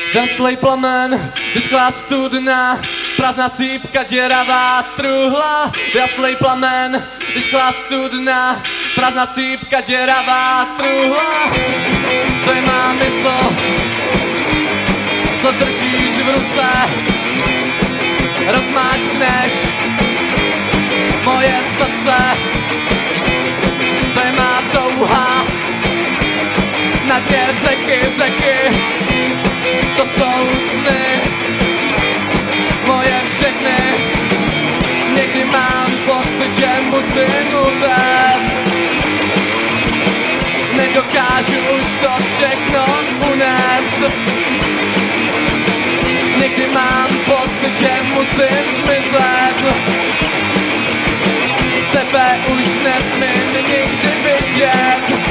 Gaslej plamen, vyschlá studna, prázdná sýpka, děravá truhla. Gaslej plamen, vyschlá studna, prázdná sýpka, děravá truhla. To je má mysl, co držíš v ruce, rozmáčkneš moje srdce. To je má touha, na dně řeky, to jsou sny, moje všechny. Někdy mám pocit, že musím utéct, nedokážu už to všechno unést. Někdy mám pocit, že musím zmizet, tebe už nesmím nikdy vidět.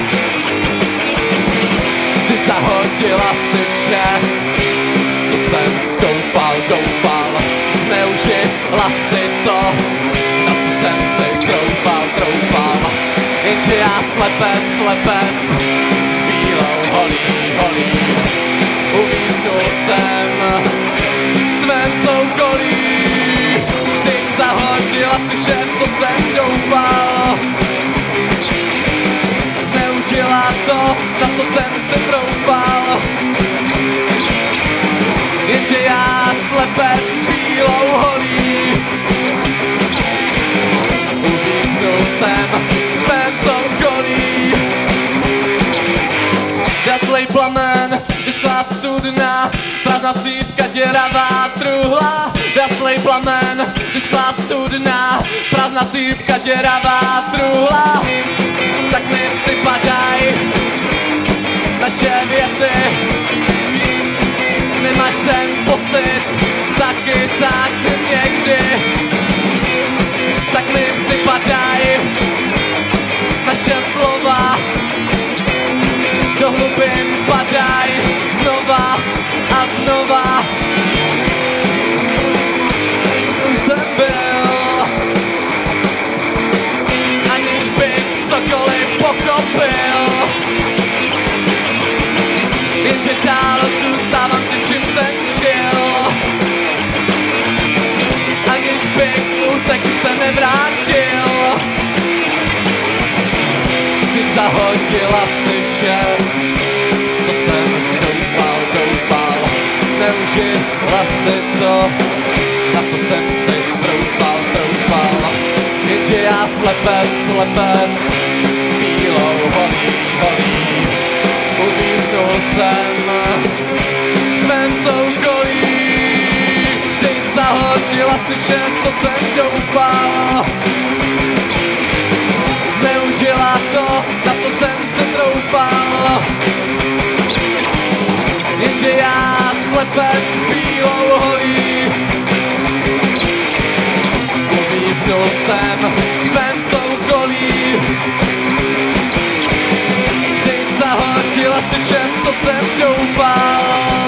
Vždyť zahodila si vše, co jsem doufal, zneužila si to, na co jsem si troufal. Jenže já slepec, s bílou holí, uvíznul jsem v tvém soukolí. Vždyť zahodila si vše, co jsem doufal, zneužila to, na co jsem si troufal. Jenže já slepec s bílou holí, uvíznul jsem v tvém soukolí. Gaslej plamen, vyschlá studna, prázdná sýpka, děravá truhla. Gaslej plamen, vyschlá studna, prázdná sýpka, děravá truhla. Tak mi připadaj naše věty, nemáš ten pocit taky tak někdy. Tak mi připadaj naše slova, do hlubin padaj znova a znova. Už jsem byl, aniž bych cokoliv pochopil, jenže dál zůstávám tím, čím jsem žil. Aniž bych utek, už se nevrátil. Vždyť zahodila si vše, co jsem doufal, zneužila si to, na co jsem si troufal. Jenže já slepec, s bílou holí, uvíznul jsem v tvém soukolí. Vždyť zahodila si vše, co jsem doufal, zneužila to, na co jsem si troufal. Jenže já slepec s bílou holí, uvíznul jsem v tvém soukolí. Vždyť zahodila si vše, co jsem doufal,